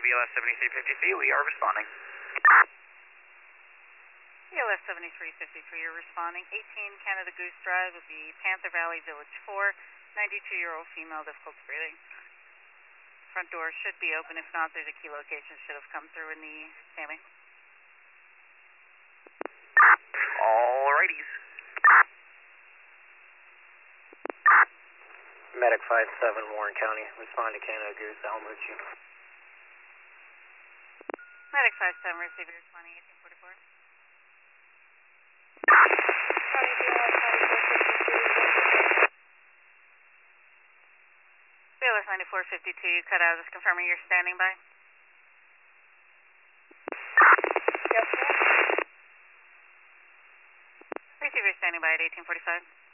BLS 7353, we are responding. BLS 7353, you're responding. 18 Canada Goose Drive would be Panther Valley Village 4, 92-year-old female, difficult breathing. Front door should be open. If not, there's a key location. Should have come through in the SAMI. Alrighties. Medic 57, Warren County. Respond to Canada Goose, Almucci. Medic 57, receiver responding 1844. BLS 9452, you cut out. Just confirming you're standing by. Yes, sir. Receiver standing by at 1845.